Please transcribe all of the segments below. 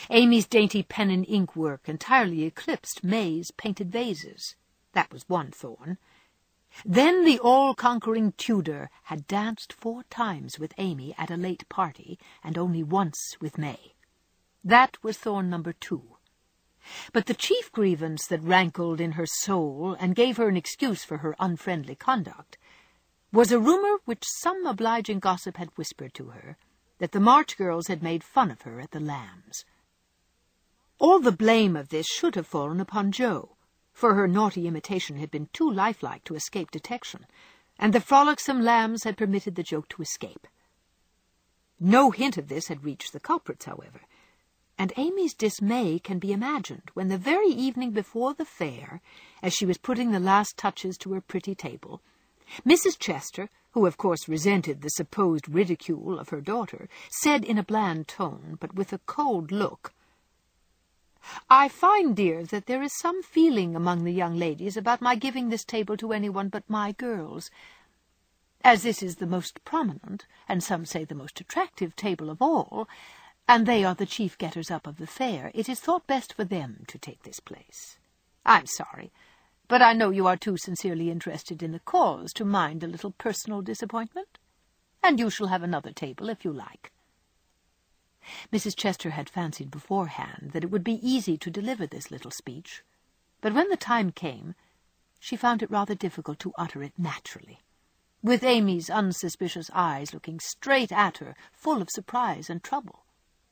Amy's dainty pen and ink work entirely eclipsed May's painted vases. That was one thorn. Then the all-conquering Tudor had danced 4 times with Amy at a late party, and only once with May. That was thorn number 2. But the chief grievance that rankled in her soul and gave her an excuse for her unfriendly conduct was a rumor which some obliging gossip had whispered to her, that the March girls had made fun of her at the Lambs. All the blame of this should have fallen upon Jo, for her naughty imitation had been too lifelike to escape detection, and the frolicsome Lambs had permitted the joke to escape. No hint of this had reached the culprits, however, and Amy's dismay can be imagined when the very evening before the fair, as she was putting the last touches to her pretty table, Mrs. Chester, who of course resented the supposed ridicule of her daughter, said in a bland tone, but with a cold look, "I find, dear, that there is some feeling among the young ladies about my giving this table to anyone but my girls. As this is the most prominent, and some say the most attractive table of all, and they are the chief getters-up of the fair, it is thought best for them to take this place. I'm sorry, but I know you are too sincerely interested in the cause to mind a little personal disappointment, and you shall have another table if you like." Mrs. Chester had fancied beforehand that it would be easy to deliver this little speech, but when the time came, she found it rather difficult to utter it naturally, with Amy's unsuspicious eyes looking straight at her, full of surprise and trouble.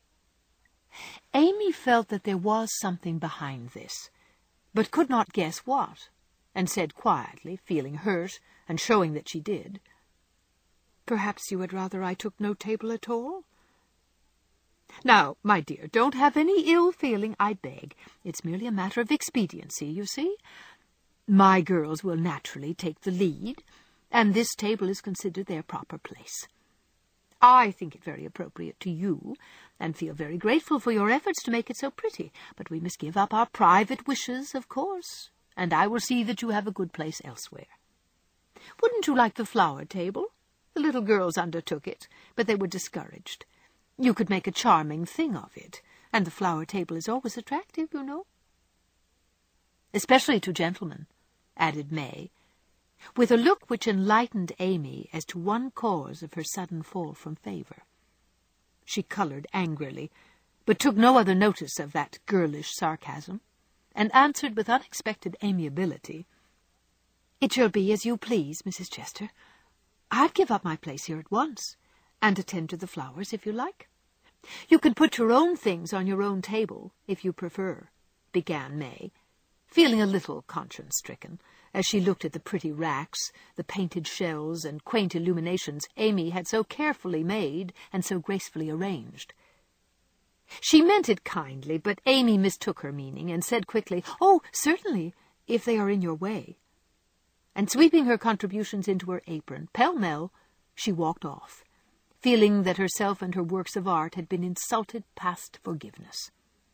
Amy felt that there was something behind this, but could not guess what, and said quietly, feeling hurt and showing that she did, "Perhaps you would rather I took no table at all?" "Now, my dear, don't have any ill feeling, I beg. It's merely a matter of expediency, you see. My girls will naturally take the lead, and this table is considered their proper place. I think it very appropriate to you, and feel very grateful for your efforts to make it so pretty, but we must give up our private wishes, of course, and I will see that you have a good place elsewhere. Wouldn't you like the flower table? The little girls undertook it, but they were discouraged. You could make a charming thing of it, and the flower table is always attractive, you know." "Especially to gentlemen," added May, with a look which enlightened Amy as to one cause of her sudden fall from favour. She coloured angrily, but took no other notice of that girlish sarcasm, and answered with unexpected amiability, "It shall be as you please, Mrs. Chester. I'd give up my place here at once, and attend to the flowers if you like. You can put your own things on your own table, if you prefer," began May, feeling a little conscience-stricken, as she looked at the pretty racks, the painted shelves, and quaint illuminations Amy had so carefully made and so gracefully arranged. She meant it kindly, but Amy mistook her meaning, and said quickly, "Oh, certainly, if they are in your way." And sweeping her contributions into her apron, pell-mell, she walked off, feeling that herself and her works of art had been insulted past forgiveness.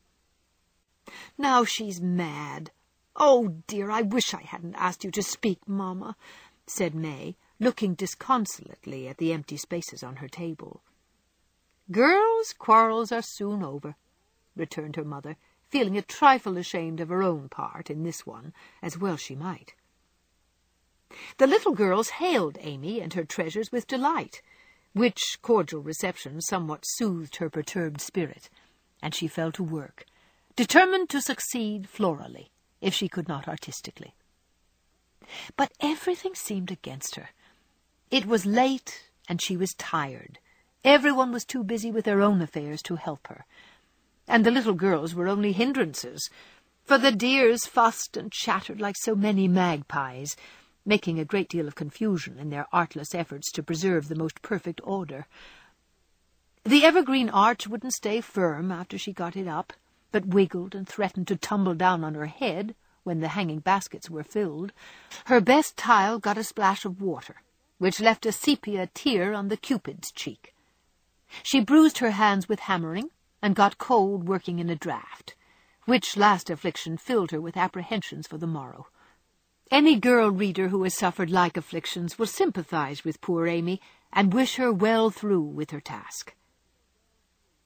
"Now she's mad. Oh, dear, I wish I hadn't asked you to speak, Mamma," said May, looking disconsolately at the empty spaces on her table. "Girls' quarrels are soon over," returned her mother, feeling a trifle ashamed of her own part in this one, as well she might. The little girls hailed Amy and her treasures with delight, which cordial reception somewhat soothed her perturbed spirit, and she fell to work, determined to succeed florally, if she could not artistically. But everything seemed against her. It was late, and she was tired. Everyone was too busy with their own affairs to help her, and the little girls were only hindrances, for the dears fussed and chattered like so many magpies, making a great deal of confusion in their artless efforts to preserve the most perfect order. The evergreen arch wouldn't stay firm after she got it up, but wiggled and threatened to tumble down on her head when the hanging baskets were filled. Her best tile got a splash of water, which left a sepia tear on the Cupid's cheek. She bruised her hands with hammering, and got cold working in a draught, which last affliction filled her with apprehensions for the morrow. Any girl reader who has suffered like afflictions will sympathize with poor Amy, and wish her well through with her task.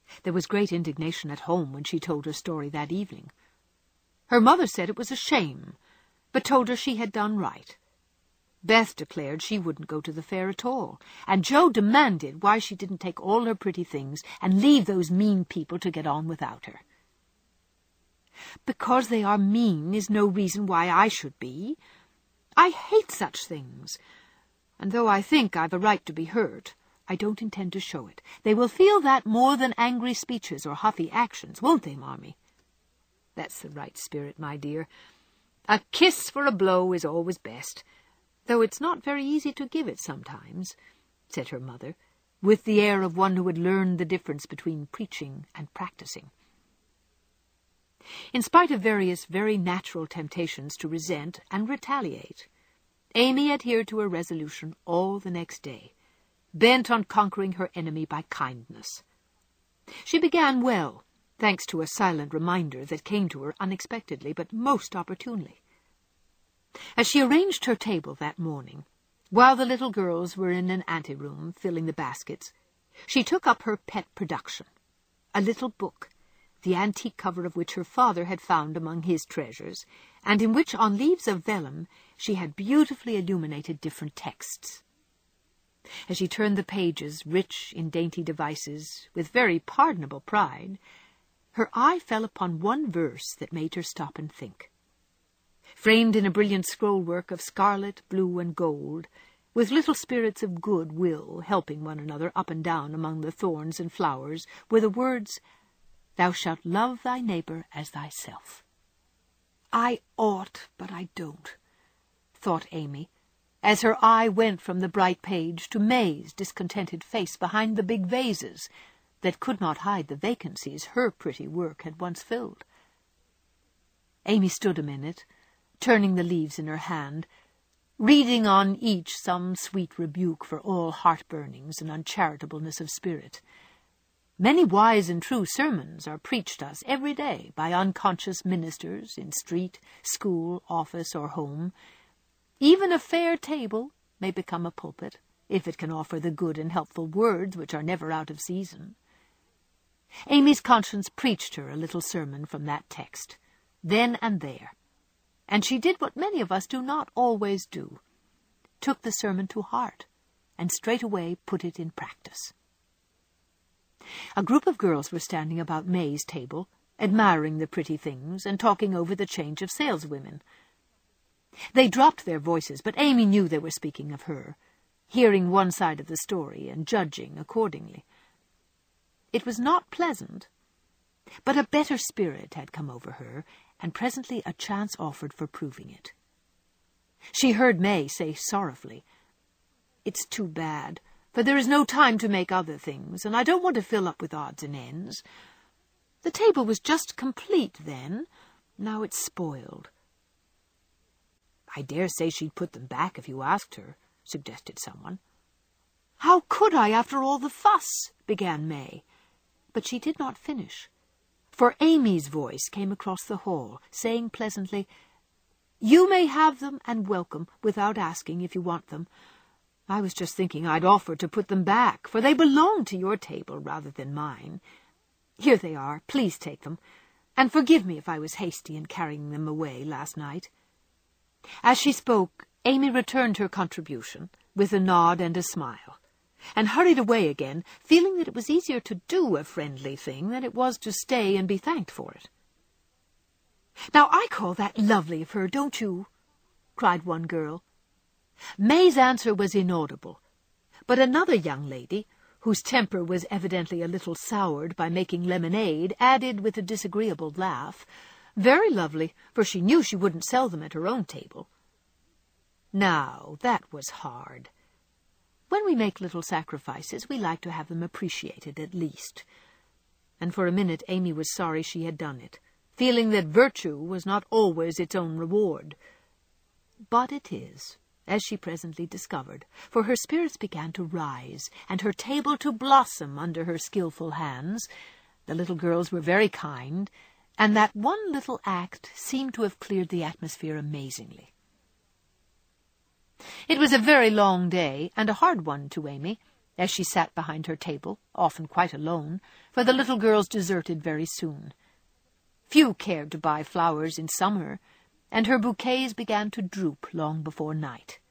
There was great indignation at home when she told her story that evening. Her mother said it was a shame, but told her she had done right. Beth declared she wouldn't go to the fair at all, and Joe demanded why she didn't take all her pretty things and leave those mean people to get on without her. Because they are mean is no reason why I should be. I hate such things, and though I think I've a right to be hurt, I don't intend to show it. They will feel that more than angry speeches or huffy actions, won't they, Marmee? That's the right spirit, my dear. A kiss for a blow is always best, though it's not very easy to give it sometimes, said her mother, with the air of one who had learned the difference between preaching and practicing. In spite of various very natural temptations to resent and retaliate, Amy adhered to her resolution all the next day, bent on conquering her enemy by kindness. She began well, thanks to a silent reminder that came to her unexpectedly but most opportunely. As she arranged her table that morning, while the little girls were in an anteroom filling the baskets, she took up her pet production, a little book, the antique cover of which her father had found among his treasures, and in which, on leaves of vellum, she had beautifully illuminated different texts. As she turned the pages, rich in dainty devices, with very pardonable pride, her eye fell upon one verse that made her stop and think. Framed in a brilliant scrollwork of scarlet, blue, and gold, with little spirits of good will helping one another up and down among the thorns and flowers, were the words, "Thou shalt love thy neighbor as thyself." I ought, but I don't, thought Amy, as her eye went from the bright page to May's discontented face behind the big vases that could not hide the vacancies her pretty work had once filled. Amy stood a minute, turning the leaves in her hand, reading on each some sweet rebuke for all heart-burnings and uncharitableness of spirit. Many wise and true sermons are preached us every day by unconscious ministers in street, school, office, or home. Even a fair table may become a pulpit, if it can offer the good and helpful words which are never out of season. Amy's conscience preached her a little sermon from that text, then and there, and she did what many of us do not always do, took the sermon to heart, and straightway put it in practice. A group of girls were standing about May's table, admiring the pretty things and talking over the change of saleswomen. They dropped their voices, but Amy knew they were speaking of her, hearing one side of the story and judging accordingly. It was not pleasant, but a better spirit had come over her, and presently a chance offered for proving it. She heard May say sorrowfully, "It's too bad, for there is no time to make other things, and I don't want to fill up with odds and ends. The table was just complete then, now it's spoiled." "I dare say she'd put them back if you asked her," suggested someone. "How could I, after all the fuss?" began May. But she did not finish, for Amy's voice came across the hall, saying pleasantly, "You may have them and welcome, without asking if you want them. I was just thinking I'd offer to put them back, for they belong to your table rather than mine. Here they are, please take them, and forgive me if I was hasty in carrying them away last night." As she spoke, Amy returned her contribution, with a nod and a smile, and hurried away again, feeling that it was easier to do a friendly thing than it was to stay and be thanked for it. "Now I call that lovely of her, don't you?" cried one girl. May's answer was inaudible, but another young lady, whose temper was evidently a little soured by making lemonade, added with a disagreeable laugh, "Very lovely, for she knew she wouldn't sell them at her own table." Now, that was hard. When we make little sacrifices, we like to have them appreciated at least. And for a minute Amy was sorry she had done it, feeling that virtue was not always its own reward. But it is, as she presently discovered, for her spirits began to rise, and her table to blossom under her skilful hands. The little girls were very kind, and that one little act seemed to have cleared the atmosphere amazingly. It was a very long day, and a hard one to Amy, as she sat behind her table, often quite alone, for the little girls deserted very soon. Few cared to buy flowers in summer, and her bouquets began to droop long before night.